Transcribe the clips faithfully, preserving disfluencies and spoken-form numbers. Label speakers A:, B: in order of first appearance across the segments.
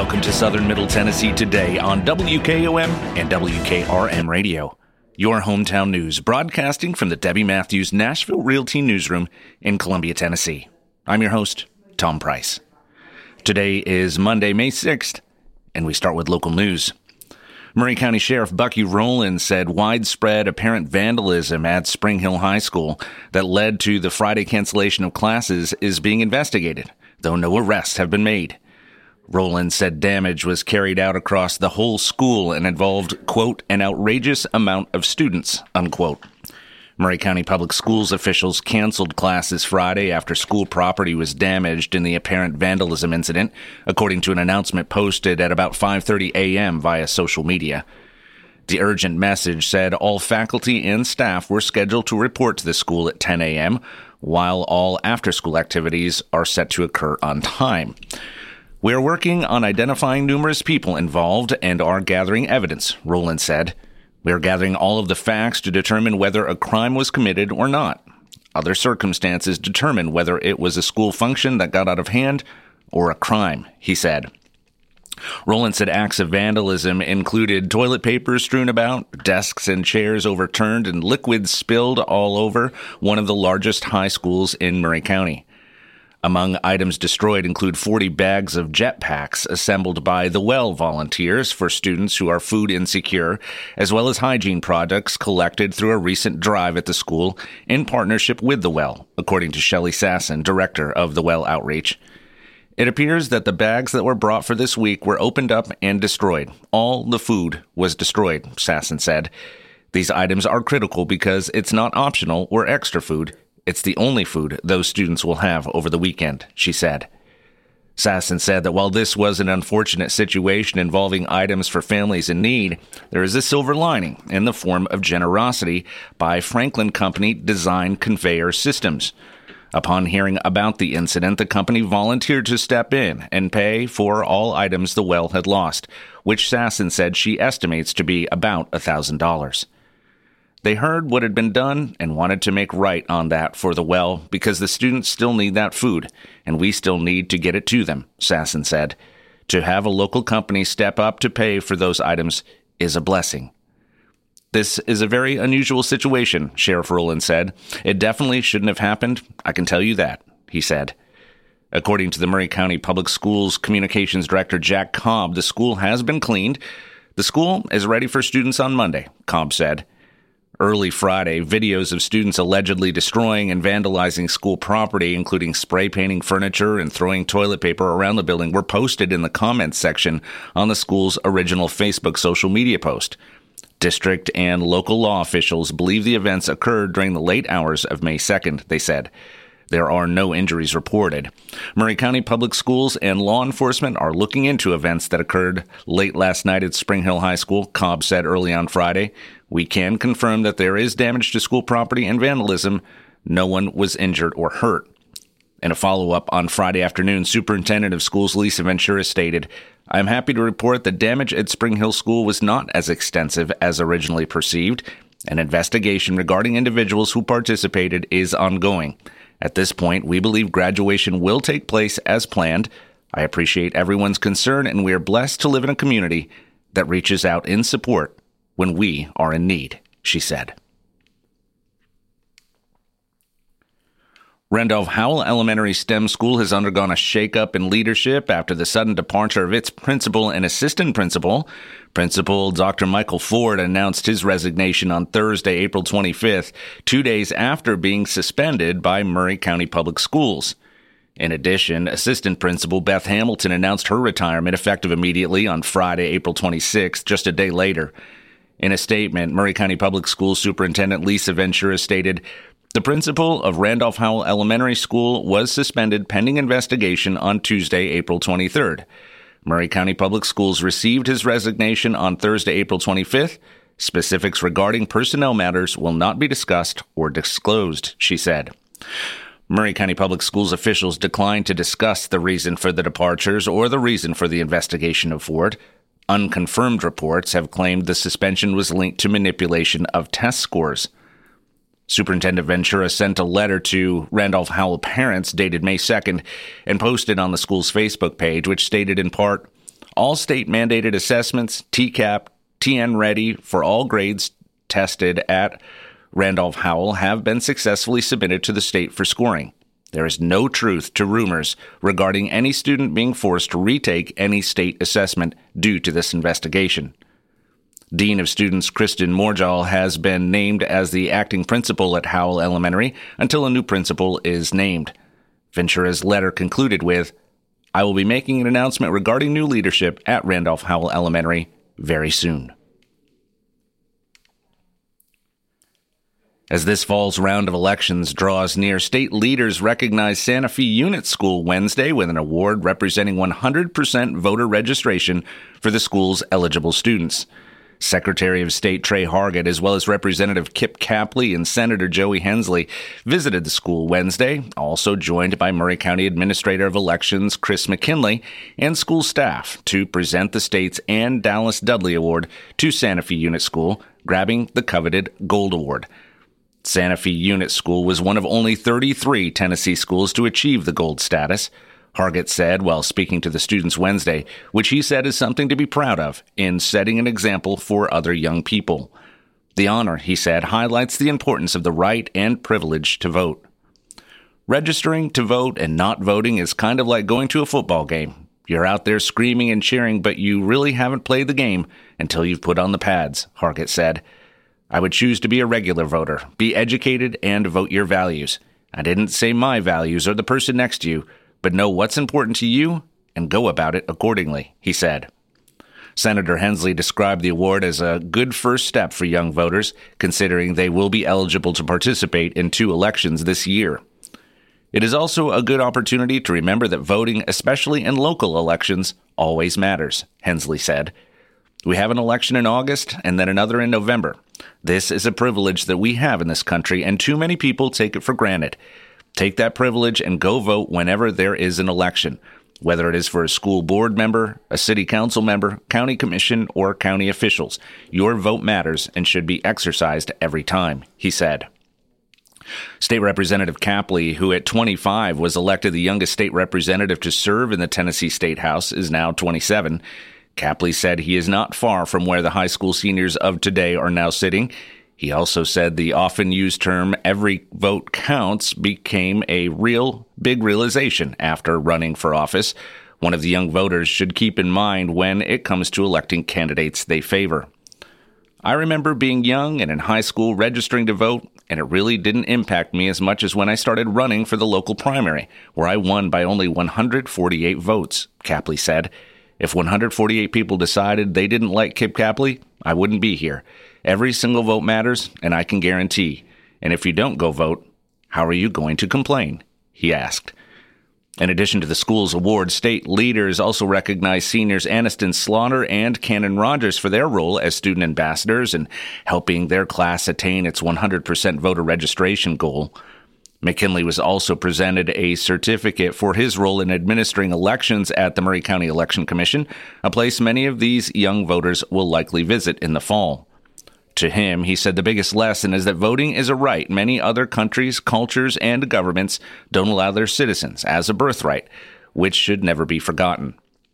A: welcome to Southern Middle Tennessee today on W K O M and W K R M Radio. Your hometown news, broadcasting from the Debbie Matthews Nashville Realty Newsroom in Columbia, Tennessee. I'm your host, Tom Price. Today is Monday, May sixth, and we start with local news. Maury County Sheriff Bucky Rowland said widespread apparent vandalism at Spring Hill High School that led to the Friday cancellation of classes is being investigated, though no arrests have been made. Rowland said damage was carried out across the whole school and involved, quote, an outrageous amount of students, unquote. Maury County Public Schools officials canceled classes Friday after school property was damaged in the apparent vandalism incident, according to an announcement posted at about five thirty a.m. via social media. The urgent message said all faculty and staff were scheduled to report to the school at ten a.m., while all after-school activities are set to occur on time. We are working on identifying numerous people involved and are gathering evidence, Rowland said. We are gathering all of the facts to determine whether a crime was committed or not. Other circumstances determine whether it was a school function that got out of hand or a crime, he said. Rowland said acts of vandalism included toilet paper strewn about, desks and chairs overturned, and liquids spilled all over one of the largest high schools in Maury County. Among items destroyed include forty bags of jetpacks assembled by the Well volunteers for students who are food insecure, as well as hygiene products collected through a recent drive at the school in partnership with the Well, according to Shelley Sasson, director of the Well Outreach. It appears that the bags that were brought for this week were opened up and destroyed. All the food was destroyed, Sasson said. These items are critical because it's not optional or extra food. It's the only food those students will have over the weekend, she said. Sasson said that while this was an unfortunate situation involving items for families in need, there is a silver lining in the form of generosity by Franklin Company Design Conveyor Systems. Upon hearing about the incident, the company volunteered to step in and pay for all items the Well had lost, which Sasson said she estimates to be about one thousand dollars. They heard what had been done and wanted to make right on that for the Well because the students still need that food, and we still need to get it to them, Sasson said. To have a local company step up to pay for those items is a blessing. This is a very unusual situation, Sheriff Rowland said. It definitely shouldn't have happened. I can tell you that, he said. According to the Maury County Public Schools Communications Director Jack Cobb, the school has been cleaned. The school is ready for students on Monday, Cobb said. Early Friday, videos of students allegedly destroying and vandalizing school property, including spray painting furniture and throwing toilet paper around the building, were posted in the comments section on the school's original Facebook social media post. District and local law officials believe the events occurred during the late hours of May second, they said. There are no injuries reported. Maury County Public Schools and law enforcement are looking into events that occurred late last night at Spring Hill High School, Cobb said early on Friday. We can confirm that there is damage to school property and vandalism. No one was injured or hurt. In a follow-up on Friday afternoon, Superintendent of Schools Lisa Ventura stated, I am happy to report that damage at Spring Hill School was not as extensive as originally perceived. An investigation regarding individuals who participated is ongoing. At this point, we believe graduation will take place as planned. I appreciate everyone's concern, and we are blessed to live in a community that reaches out in support when we are in need, she said. Randolph Howell Elementary STEM School has undergone a shakeup in leadership after the sudden departure of its principal and assistant principal. Principal Doctor Michael Ford announced his resignation on Thursday, April twenty-fifth, two days after being suspended by Maury County Public Schools. In addition, Assistant Principal Beth Hamilton announced her retirement effective immediately on Friday, April twenty-sixth, just a day later. In a statement, Maury County Public Schools Superintendent Lisa Ventura stated, the principal of Randolph Howell Elementary School was suspended pending investigation on Tuesday, April twenty-third. Maury County Public Schools received his resignation on Thursday, April twenty-fifth. Specifics regarding personnel matters will not be discussed or disclosed, she said. Maury County Public Schools officials declined to discuss the reason for the departures or the reason for the investigation of Ford. Unconfirmed reports have claimed the suspension was linked to manipulation of test scores. Superintendent Ventura sent a letter to Randolph Howell parents dated May second and posted on the school's Facebook page, which stated in part, all state-mandated assessments, T CAP, T N Ready for all grades tested at Randolph-Howell have been successfully submitted to the state for scoring. There is no truth to rumors regarding any student being forced to retake any state assessment due to this investigation. Dean of Students Kristen Morjal has been named as the acting principal at Howell Elementary until a new principal is named. Ventura's letter concluded with, "I will be making an announcement regarding new leadership at Randolph-Howell Elementary very soon." As this fall's round of elections draws near, state leaders recognized Santa Fe Unit School Wednesday with an award representing one hundred percent voter registration for the school's eligible students. Secretary of State Trey Hargett, as well as Representative Kip Capley and Senator Joey Hensley, visited the school Wednesday, also joined by Murray County Administrator of Elections Chris McKinley and school staff to present the state's Ann Dallas Dudley Award to Santa Fe Unit School, grabbing the coveted Gold Award. Santa Fe Unit School was one of only thirty-three Tennessee schools to achieve the gold status. Hargett said while speaking to the students Wednesday, which he said is something to be proud of in setting an example for other young people. The honor, he said, highlights the importance of the right and privilege to vote. Registering to vote and not voting is kind of like going to a football game. You're out there screaming and cheering, but you really haven't played the game until you've put on the pads, Hargett said. I would choose to be a regular voter, be educated, and vote your values. I didn't say my values or the person next to you, but know what's important to you and go about it accordingly, he said. Senator Hensley described the award as a good first step for young voters, considering they will be eligible to participate in two elections this year. It is also a good opportunity to remember that voting, especially in local elections, always matters, Hensley said. We have an election in August and then another in November. This is a privilege that we have in this country, and too many people take it for granted. Take that privilege and go vote whenever there is an election, whether it is for a school board member, a city council member, county commission, or county officials. Your vote matters and should be exercised every time, he said. State Representative Capley, who at twenty-five was elected the youngest state representative to serve in the Tennessee State House, is now twenty-seven. Capley said he is not far from where the high school seniors of today are now sitting. He also said the often used term, every vote counts, became a real big realization after running for office. One of the young voters should keep in mind when it comes to electing candidates they favor. I remember being young and in high school registering to vote, and it really didn't impact me as much as when I started running for the local primary, where I won by only one hundred forty-eight votes, Capley said. If one hundred forty-eight people decided they didn't like Kip Capley, I wouldn't be here. Every single vote matters, and I can guarantee. And if you don't go vote, how are you going to complain? He asked. In addition to the school's award, state leaders also recognized seniors Aniston Slaughter and Cannon Rogers for their role as student ambassadors in helping their class attain its one hundred percent voter registration goal. McKinley was also presented a certificate for his role in administering elections at the Murray County Election Commission, a place many of these young voters will likely visit in the fall. To him, he said the biggest lesson is that voting is a right many other countries, cultures, and governments don't allow their citizens as a birthright, which should never be forgotten.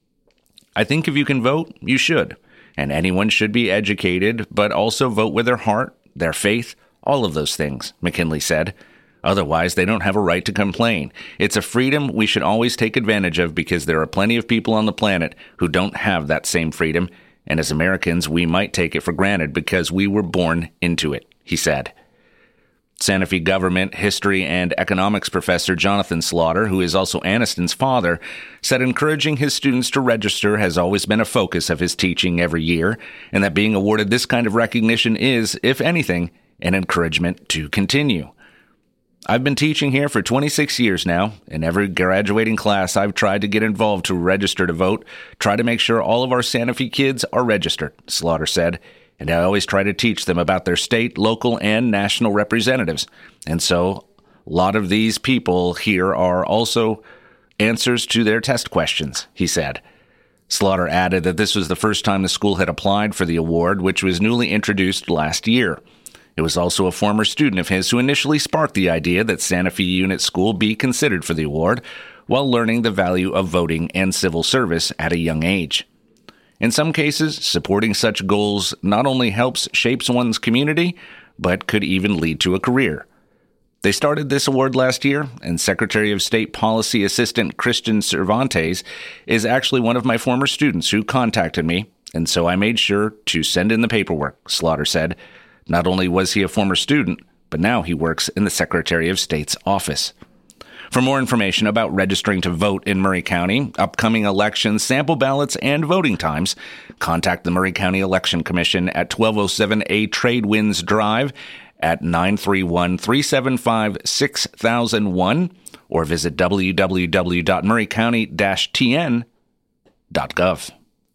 A: I think if you can vote, you should, and anyone should be educated, but also vote with their heart, their faith, all of those things, McKinley said. Otherwise, they don't have a right to complain. It's a freedom we should always take advantage of because there are plenty of people on the planet who don't have that same freedom, and as Americans, we might take it for granted because we were born into it, he said. Santa Fe government, history, and economics professor Jonathan Slaughter, who is also Aniston's father, said encouraging his students to register has always been a focus of his teaching every year, and that being awarded this kind of recognition is, if anything, an encouragement to continue. I've been teaching here for twenty-six years now. In every graduating class, I've tried to get involved to register to vote, try to make sure all of our Santa Fe kids are registered, Slaughter said. And I always try to teach them about their state, local, and national representatives. And so a lot of these people here are also answers to their test questions, he said. Slaughter added that this was the first time the school had applied for the award, which was newly introduced last year. It was also a former student of his who initially sparked the idea that Santa Fe Unit School be considered for the award while learning the value of voting and civil service at a young age. In some cases, supporting such goals not only helps shape one's community, but could even lead to a career. They started this award last year, and Secretary of State Policy Assistant Christian Cervantes is actually one of my former students who contacted me, and so I made sure to send in the paperwork, Slaughter said. Not only was he a former student, but now he works in the Secretary of State's office. For more information about registering to vote in Murray County, upcoming elections, sample ballots, and voting times, contact the Murray County Election Commission at twelve oh seven A Trade Winds Drive at nine three one, three seven five, six thousand one or visit w w w dot murray county dash t n dot gov.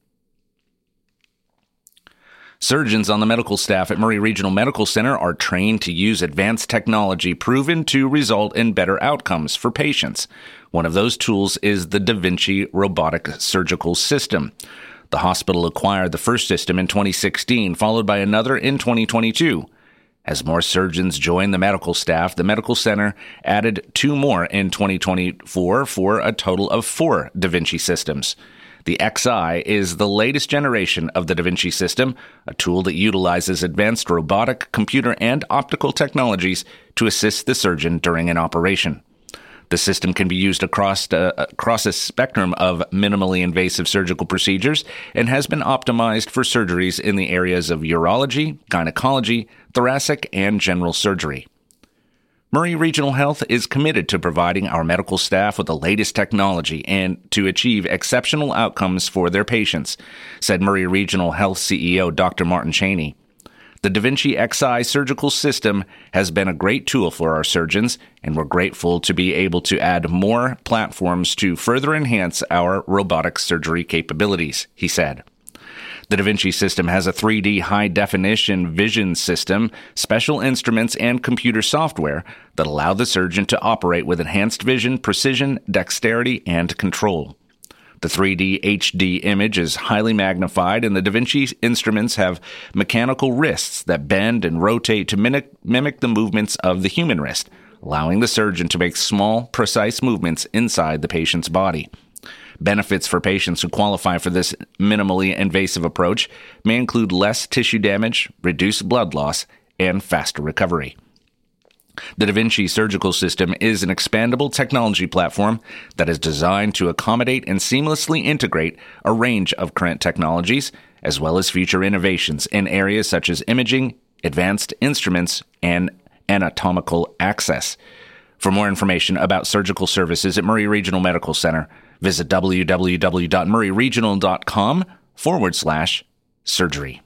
A: Surgeons on the medical staff at Murray Regional Medical Center are trained to use advanced technology proven to result in better outcomes for patients. One of those tools is the Da Vinci robotic surgical system. The hospital acquired the first system in twenty sixteen, followed by another in twenty twenty-two. As more surgeons joined the medical staff, the medical center added two more in twenty twenty-four for a total of four Da Vinci systems. The X I is the latest generation of the Da Vinci system, a tool that utilizes advanced robotic, computer, and optical technologies to assist the surgeon during an operation. The system can be used across, uh, across a spectrum of minimally invasive surgical procedures and has been optimized for surgeries in the areas of urology, gynecology, thoracic, and general surgery. Murray Regional Health is committed to providing our medical staff with the latest technology and to achieve exceptional outcomes for their patients, said Murray Regional Health C E O Doctor Martin Cheney. The Da Vinci X I surgical system has been a great tool for our surgeons, and we're grateful to be able to add more platforms to further enhance our robotic surgery capabilities, he said. The Da Vinci system has a three D high-definition vision system, special instruments, and computer software that allow the surgeon to operate with enhanced vision, precision, dexterity, and control. The three D H D image is highly magnified, and the Da Vinci instruments have mechanical wrists that bend and rotate to mimic, mimic the movements of the human wrist, allowing the surgeon to make small, precise movements inside the patient's body. Benefits for patients who qualify for this minimally invasive approach may include less tissue damage, reduced blood loss, and faster recovery. The Da Vinci surgical system is an expandable technology platform that is designed to accommodate and seamlessly integrate a range of current technologies, as well as future innovations in areas such as imaging, advanced instruments, and anatomical access. For more information about surgical services at Murray Regional Medical Center, visit w w w dot murray regional dot com forward slash surgery.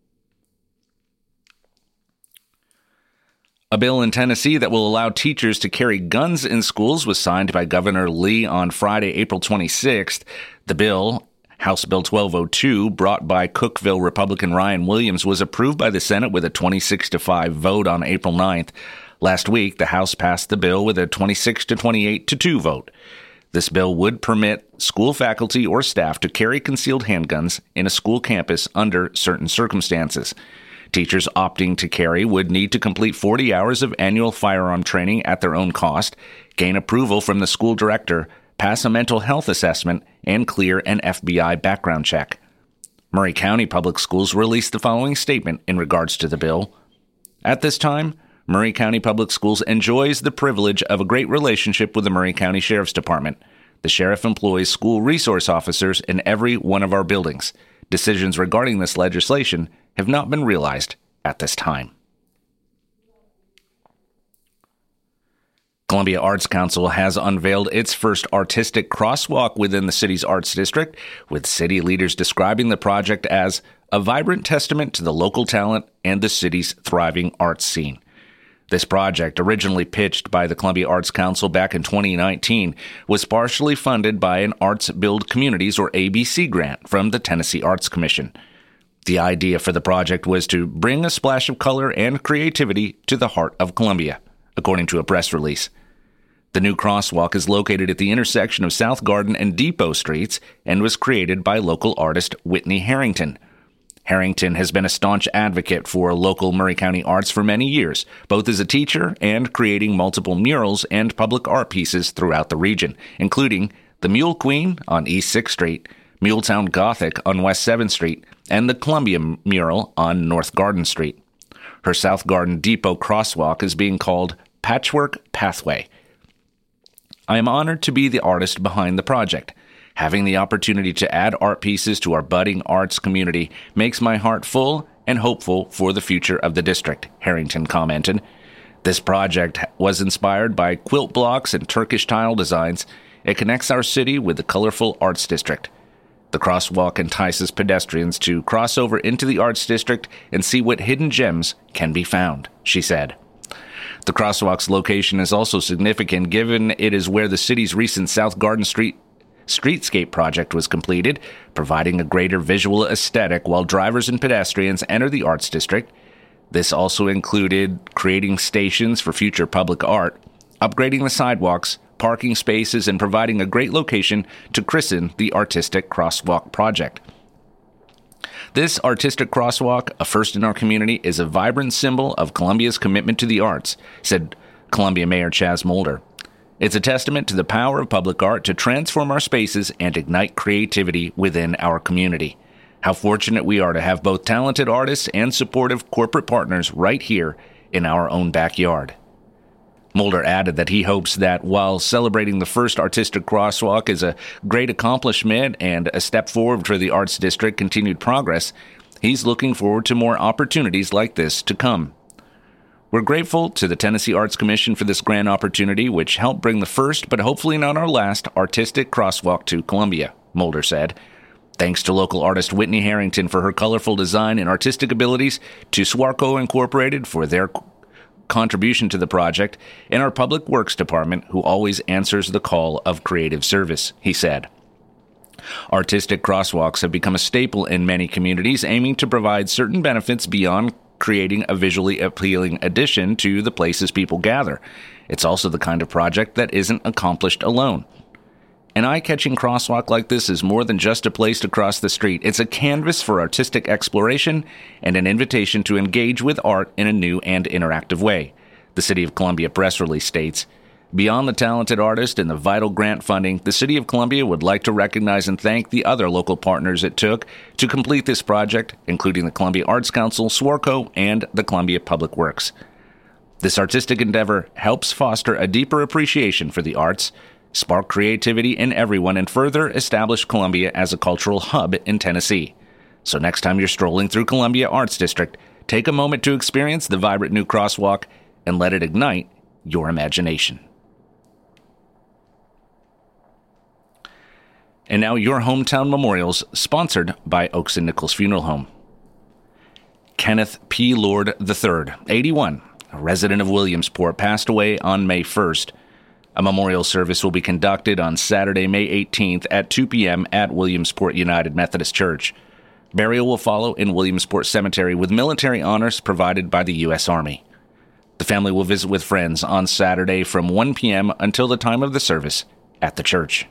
A: A bill in Tennessee that will allow teachers to carry guns in schools was signed by Governor Lee on Friday, April twenty-sixth. The bill, House Bill twelve oh two, brought by Cookeville Republican Ryan Williams, was approved by the Senate with a twenty-six to five vote on April ninth. Last week, the House passed the bill with a twenty-six to twenty-eight to two vote. This bill would permit school faculty or staff to carry concealed handguns in a school campus under certain circumstances. Teachers opting to carry would need to complete forty hours of annual firearm training at their own cost, gain approval from the school director, pass a mental health assessment, and clear an F B I background check. Murray County Public Schools released the following statement in regards to the bill. At this time, Murray County Public Schools enjoys the privilege of a great relationship with the Murray County Sheriff's Department. The sheriff employs school resource officers in every one of our buildings. Decisions regarding this legislation have not been realized at this time. Columbia Arts Council has unveiled its first artistic crosswalk within the city's arts district, with city leaders describing the project as a vibrant testament to the local talent and the city's thriving arts scene. This project, originally pitched by the Columbia Arts Council back in twenty nineteen, was partially funded by an Arts Build Communities, or A B C, grant from the Tennessee Arts Commission. The idea for the project was to bring a splash of color and creativity to the heart of Columbia, according to a press release. The new crosswalk is located at the intersection of South Garden and Depot Streets and was created by local artist Whitney Harrington. Harrington has been a staunch advocate for local Murray County arts for many years, both as a teacher and creating multiple murals and public art pieces throughout the region, including the Mule Queen on East sixth Street, Muletown Gothic on West seventh Street, and the Columbia mural on North Garden Street. Her South Garden Depot crosswalk is being called Patchwork Pathway. I am honored to be the artist behind the project. Having the opportunity to add art pieces to our budding arts community makes my heart full and hopeful for the future of the district, Harrington commented. This project was inspired by quilt blocks and Turkish tile designs. It connects our city with the colorful arts district. The crosswalk entices pedestrians to cross over into the arts district and see what hidden gems can be found, she said. The crosswalk's location is also significant given it is where the city's recent South Garden Street streetscape project was completed, providing a greater visual aesthetic while drivers and pedestrians enter the arts district. This also included creating stations for future public art, upgrading the sidewalks, parking spaces, and providing a great location to christen the Artistic Crosswalk project. This Artistic Crosswalk, a first in our community, is a vibrant symbol of Columbia's commitment to the arts, said Columbia Mayor Chaz Molder. It's a testament to the power of public art to transform our spaces and ignite creativity within our community. How fortunate we are to have both talented artists and supportive corporate partners right here in our own backyard. Molder added that he hopes that while celebrating the first Artistic Crosswalk is a great accomplishment and a step forward for the Arts District continued progress, he's looking forward to more opportunities like this to come. We're grateful to the Tennessee Arts Commission for this grand opportunity, which helped bring the first, but hopefully not our last, Artistic Crosswalk to Columbia, Molder said. Thanks to local artist Whitney Harrington for her colorful design and artistic abilities, to Swarco Incorporated for their contribution to the project, and our Public Works Department, who always answers the call of creative service, he said. Artistic crosswalks have become a staple in many communities, aiming to provide certain benefits beyond creating a visually appealing addition to the places people gather. It's also the kind of project that isn't accomplished alone. An eye-catching crosswalk like this is more than just a place to cross the street. It's a canvas for artistic exploration and an invitation to engage with art in a new and interactive way. The City of Columbia press release states, beyond the talented artist and the vital grant funding, the City of Columbia would like to recognize and thank the other local partners it took to complete this project, including the Columbia Arts Council, Swarco, and the Columbia Public Works. This artistic endeavor helps foster a deeper appreciation for the arts, spark creativity in everyone, and further establish Columbia as a cultural hub in Tennessee. So next time you're strolling through Columbia Arts District, take a moment to experience the vibrant new crosswalk and let it ignite your imagination. And now your hometown memorials, sponsored by Oaks and Nichols Funeral Home. Kenneth P. Lord the third, eighty-one, a resident of Williamsport, passed away on May first. A memorial service will be conducted on Saturday, May eighteenth at two p.m. at Williamsport United Methodist Church. Burial will follow in Williamsport Cemetery with military honors provided by the U S Army. The family will visit with friends on Saturday from one p.m. until the time of the service at the church.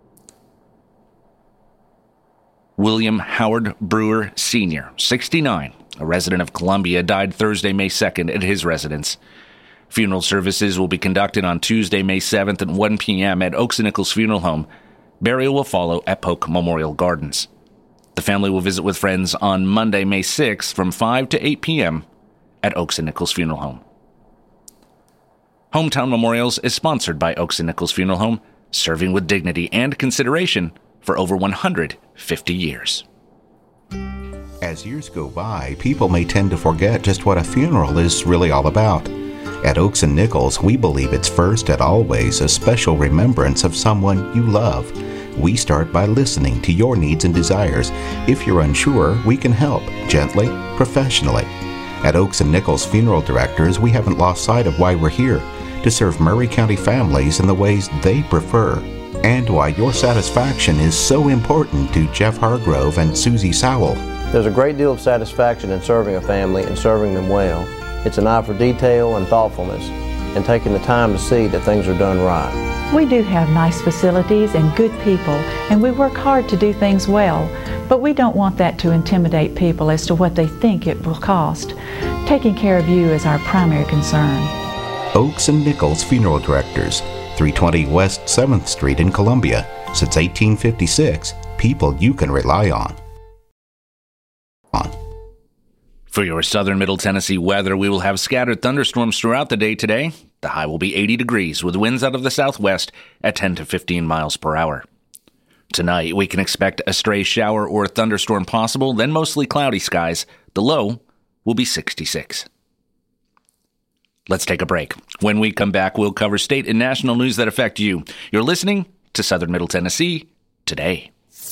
A: William Howard Brewer, Senior, sixty-nine, a resident of Columbia, died Thursday, May second at his residence. Funeral services will be conducted on Tuesday, May seventh at one p.m. at Oaks and Nichols Funeral Home. Burial will follow at Polk Memorial Gardens. The family will visit with friends on Monday, May sixth from five to eight p.m. at Oaks and Nichols Funeral Home. Hometown Memorials is sponsored by Oaks and Nichols Funeral Home, serving with dignity and consideration for over one hundred fifty years.
B: As years go by, people may tend to forget just what a funeral is really all about. At Oaks and Nichols, we believe it's first and always a special remembrance of someone you love. We start by listening to your needs and desires. If you're unsure, we can help, gently, professionally. At Oaks and Nichols Funeral Directors, we haven't lost sight of why we're here, to serve Maury County families in the ways they prefer, and why your satisfaction is so important to Jeff Hargrove and Susie Sowell.
C: There's a great deal of satisfaction in serving a family and serving them well. It's an eye for detail and thoughtfulness, and taking the time to see that things are done right.
D: We do have nice facilities and good people, and we work hard to do things well, but we don't want that to intimidate people as to what they think it will cost. Taking care of you is our primary concern.
B: Oaks and Nichols Funeral Directors, three twenty West seventh Street in Columbia, since eighteen fifty-six, people you can rely on. On.
A: For your southern Middle Tennessee weather, we will have scattered thunderstorms throughout the day today. The high will be eighty degrees with winds out of the southwest at ten to fifteen miles per hour. Tonight, we can expect a stray shower or thunderstorm possible, then mostly cloudy skies. The low will be sixty-six. Let's take a break. When we come back, we'll cover state and national news that affect you. You're listening to Southern Middle Tennessee Today.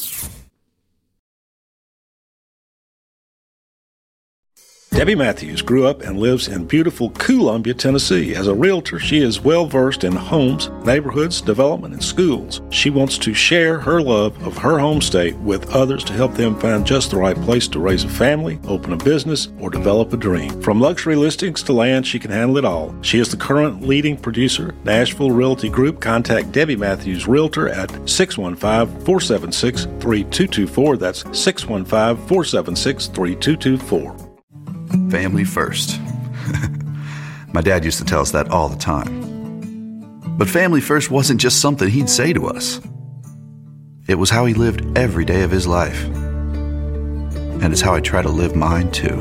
E: Debbie Matthews grew up and lives in beautiful Columbia, Tennessee. As a realtor, she is well-versed in homes, neighborhoods, development, and schools. She wants to share her love of her home state with others to help them find just the right place to raise a family, open a business, or develop a dream. From luxury listings to land, she can handle it all. She is the current leading producer, Nashville Realty Group. Contact Debbie Matthews Realtor at six one five, four seven six, three two two four. That's six one five, four seven six, three two two four.
F: Family first. My dad used to tell us that all the time. But family first wasn't just something he'd say to us. It was how he lived every day of his life. And it's how I try to live mine too.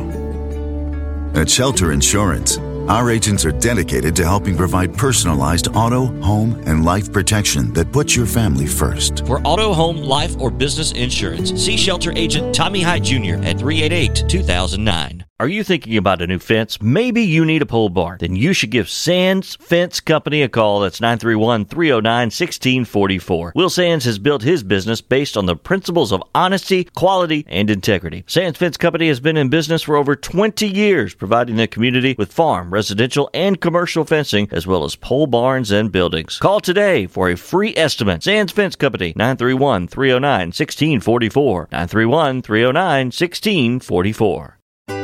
G: At Shelter Insurance, our agents are dedicated to helping provide personalized auto, home, and life protection that puts your family first.
H: For auto, home, life, or business insurance, see Shelter Agent Tommy Hyde Junior at three eight eight, two thousand nine.
I: Are you thinking about a new fence? Maybe you need a pole barn. Then you should give Sands Fence Company a call. That's nine three one, three oh nine, one six four four. Will Sands has built his business based on the principles of honesty, quality, and integrity. Sands Fence Company has been in business for over twenty years, providing the community with farm, residential, and commercial fencing, as well as pole barns and buildings. Call today for a free estimate. Sands Fence Company, nine three one, three oh nine, one six four four. nine three one, three oh nine, one six four four.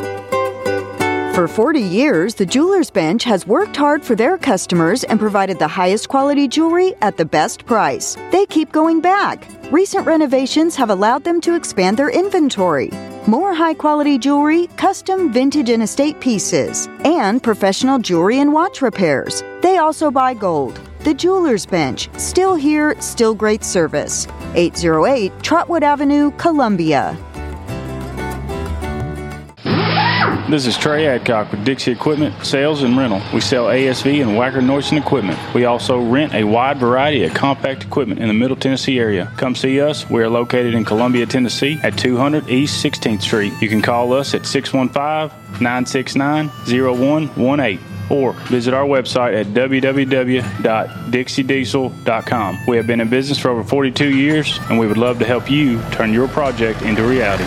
J: For forty years, the Jewelers Bench has worked hard for their customers and provided the highest quality jewelry at the best price. They keep going back. Recent renovations have allowed them to expand their inventory. More high-quality jewelry, custom vintage and estate pieces, and professional jewelry and watch repairs. They also buy gold. The Jewelers Bench, still here, still great service. eight oh eight Trotwood Avenue, Columbia.
K: This is Trey Adcock with Dixie Equipment Sales and Rental. We sell A S V and Wacker Neuson equipment. We also rent a wide variety of compact equipment in the Middle Tennessee area. Come see us. We are located in Columbia, Tennessee at two hundred East sixteenth Street. You can call us at six one five, nine six nine, zero one one eight or visit our website at w w w dot dixie diesel dot com. We have been in business for over forty-two years, and we would love to help you turn your project into reality.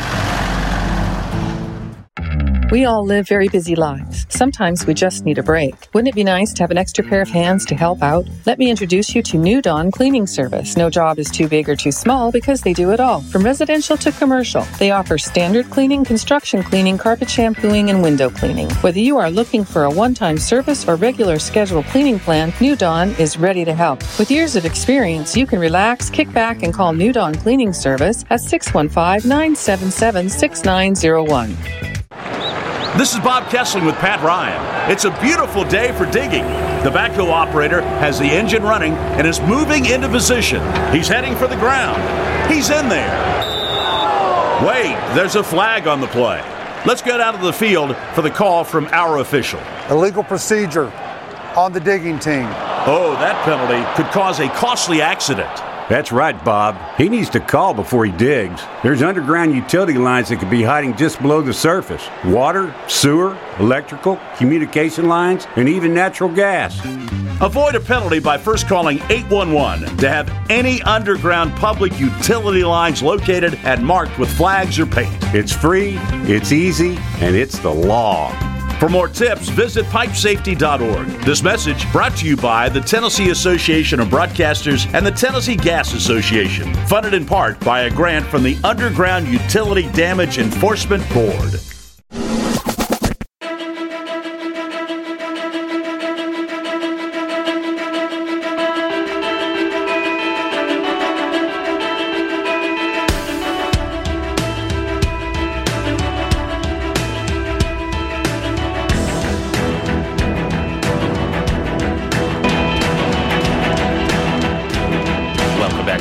L: We all live very busy lives. Sometimes we just need a break. Wouldn't it be nice to have an extra pair of hands to help out? Let me introduce you to New Dawn Cleaning Service. No job is too big or too small because they do it all, from residential to commercial. They offer standard cleaning, construction cleaning, carpet shampooing, and window cleaning. Whether you are looking for a one-time service or regular scheduled cleaning plan, New Dawn is ready to help. With years of experience, you can relax, kick back, and call New Dawn Cleaning Service at six one five, nine seven seven, six nine zero one.
M: This is Bob Kessling with Pat Ryan. It's a beautiful day for digging. The backhoe operator has the engine running and is moving into position. He's heading for the ground. He's in there. Wait, there's a flag on the play. Let's get out of the field for the call from our official.
N: Illegal procedure on the digging team.
M: Oh, that penalty could cause a costly accident.
O: That's right, Bob. He needs to call before he digs. There's underground utility lines that could be hiding just below the surface. Water, sewer, electrical, communication lines, and even natural gas.
M: Avoid a penalty by first calling eight one one to have any underground public utility lines located and marked with flags or paint.
O: It's free, it's easy, and it's the law.
M: For more tips, visit pipe safety dot org. This message brought to you by the Tennessee Association of Broadcasters and the Tennessee Gas Association, funded in part by a grant from the Underground Utility Damage Enforcement Board.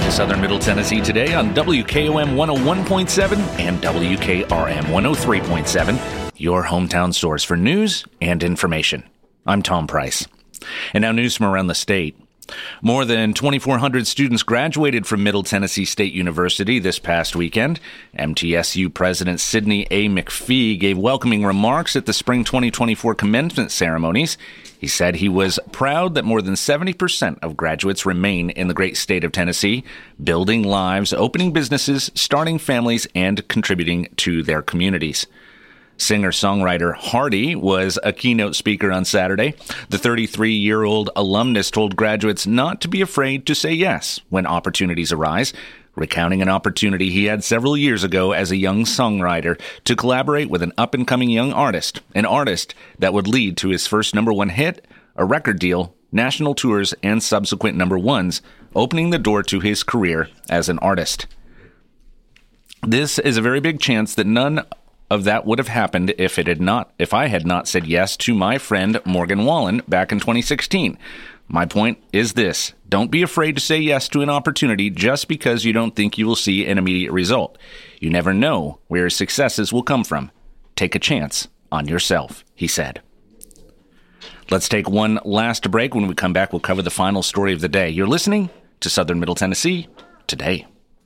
A: to Southern Middle Tennessee today on W K O M one oh one point seven and W K R M one oh three point seven, your hometown source for news and information. I'm Tom Price. And now news from around the state. More than twenty-four hundred students graduated from Middle Tennessee State University this past weekend. M T S U President Sidney A. McPhee gave welcoming remarks at the spring twenty twenty-four commencement ceremonies. He said he was proud that more than seventy percent of graduates remain in the great state of Tennessee, building lives, opening businesses, starting families, and contributing to their communities. Singer-songwriter Hardy was a keynote speaker on Saturday. The thirty-three-year-old alumnus told graduates not to be afraid to say yes when opportunities arise, recounting an opportunity he had several years ago as a young songwriter to collaborate with an up-and-coming young artist, an artist that would lead to his first number one hit, a record deal, national tours, and subsequent number ones, opening the door to his career as an artist. This is a very big chance that none of that would have happened if it had not, if I had not said yes to my friend Morgan Wallen back in twenty sixteen. My point is this: don't be afraid to say yes to an opportunity just because you don't think you will see an immediate result. You never know where your successes will come from. Take a chance on yourself, he said. Let's take one last break. When we come back, we'll cover the final story of the day. You're listening to Southern Middle Tennessee Today.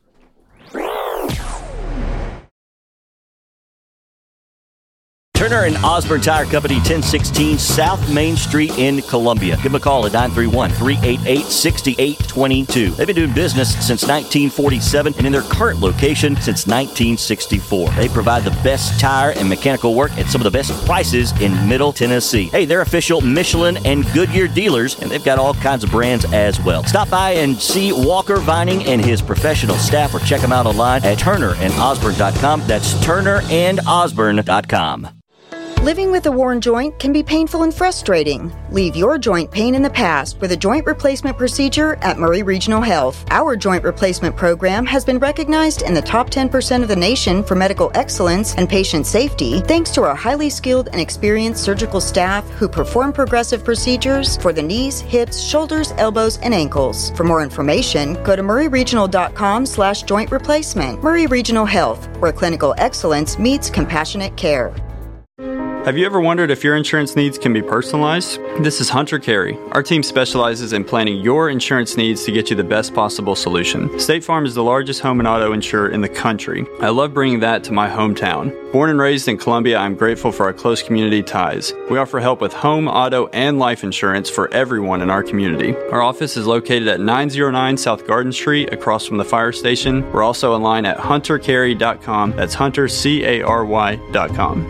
I: Turner and Osborne Tire Company, ten sixteen South Main Street in Columbia. Give them a call at nine three one, three eight eight, six eight two two. They've been doing business since nineteen forty-seven and in their current location since nineteen sixty-four. They provide the best tire and mechanical work at some of the best prices in Middle Tennessee. Hey, they're official Michelin and Goodyear dealers, and they've got all kinds of brands as well. Stop by and see Walker Vining and his professional staff, or check them out online at turner and osborne dot com. That's turner and osborne dot com.
J: Living with a worn joint can be painful and frustrating. Leave your joint pain in the past with a joint replacement procedure at Murray Regional Health. Our joint replacement program has been recognized in the top ten percent of the nation for medical excellence and patient safety, thanks to our highly skilled and experienced surgical staff who perform progressive procedures for the knees, hips, shoulders, elbows, and ankles. For more information, go to murray regional dot com slash joint replacement. Murray Regional Health, where clinical excellence meets compassionate care.
P: Have you ever wondered if your insurance needs can be personalized? This is Hunter Carey. Our team specializes in planning your insurance needs to get you the best possible solution. State Farm is the largest home and auto insurer in the country. I love bringing that to my hometown. Born and raised in Columbia, I'm grateful for our close community ties. We offer help with home, auto, and life insurance for everyone in our community. Our office is located at nine oh nine South Garden Street, across from the fire station. We're also online at hunter carey dot com. That's hunter, C A R Y dot com.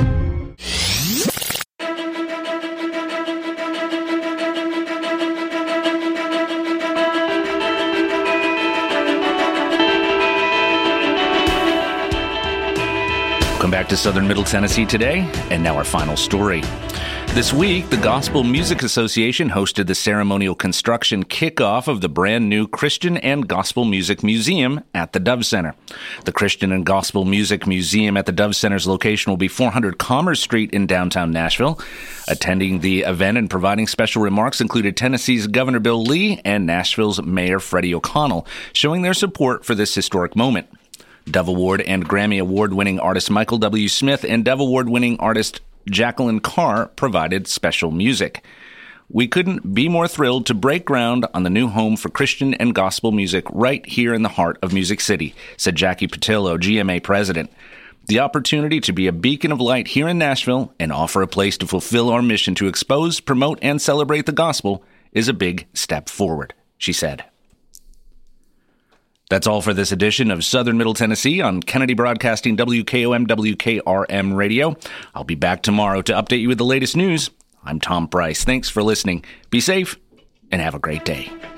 A: Welcome back to Southern Middle Tennessee Today, and now our final story. This week, the Gospel Music Association hosted the ceremonial construction kickoff of the brand new Christian and Gospel Music Museum at the Dove Center. The Christian and Gospel Music Museum at the Dove Center's location will be four hundred Commerce Street in downtown Nashville. Attending the event and providing special remarks included Tennessee's Governor Bill Lee and Nashville's Mayor Freddie O'Connell, showing their support for this historic moment. Dove Award and Grammy Award-winning artist Michael W. Smith and Dove Award-winning artist Jacqueline Carr provided special music. We couldn't be more thrilled to break ground on the new home for Christian and gospel music right here in the heart of Music City, said Jackie Patillo, G M A president. The opportunity to be a beacon of light here in Nashville and offer a place to fulfill our mission to expose, promote, and celebrate the gospel is a big step forward, she said. That's all for this edition of Southern Middle Tennessee on Kennedy Broadcasting W K O M W K R M Radio. I'll be back tomorrow to update you with the latest news. I'm Tom Price. Thanks for listening. Be safe and have a great day.